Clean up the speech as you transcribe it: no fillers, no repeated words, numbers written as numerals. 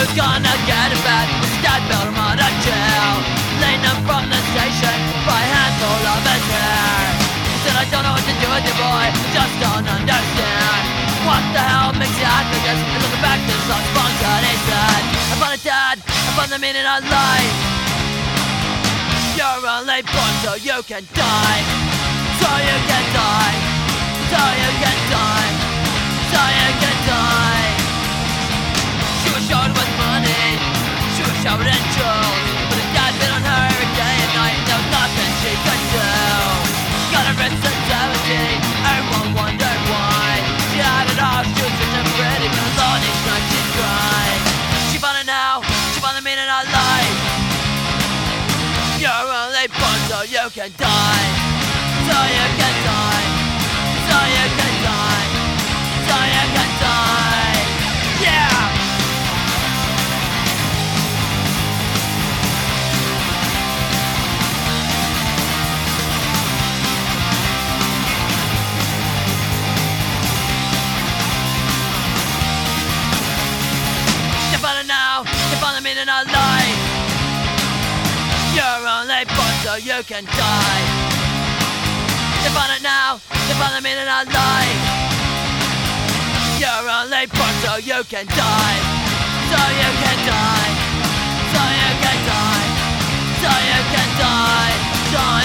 Who's gonna get it back? Dad built him out of jail, leaned him from the station by a handful of his hair. He said, I don't know what to do with you, boy, just don't understand. What the hell makes you act like this? And looking back, this song's sponsored. He said, I found it, Dad, I found the meaning of life. You're only born so you can die, so you can die, so you can die, so you can die. She was showered with money, she was showered in jewels, but her dad bit on her every day and night, and there was nothing she could do. Got her wrist at 70, everyone wondered why. She had it all, she was rich and pretty, but it was all each night she cried. She found it now, she found the meaning of life. You're only born so you can die, so you can die, so you can die, so you can die. Yeah! You found it now, you found the meaning of life. You're only born so you can die. You found it now, you found the meaning of life. You're only born so you can die, so you can die, so you can die, so you can die, so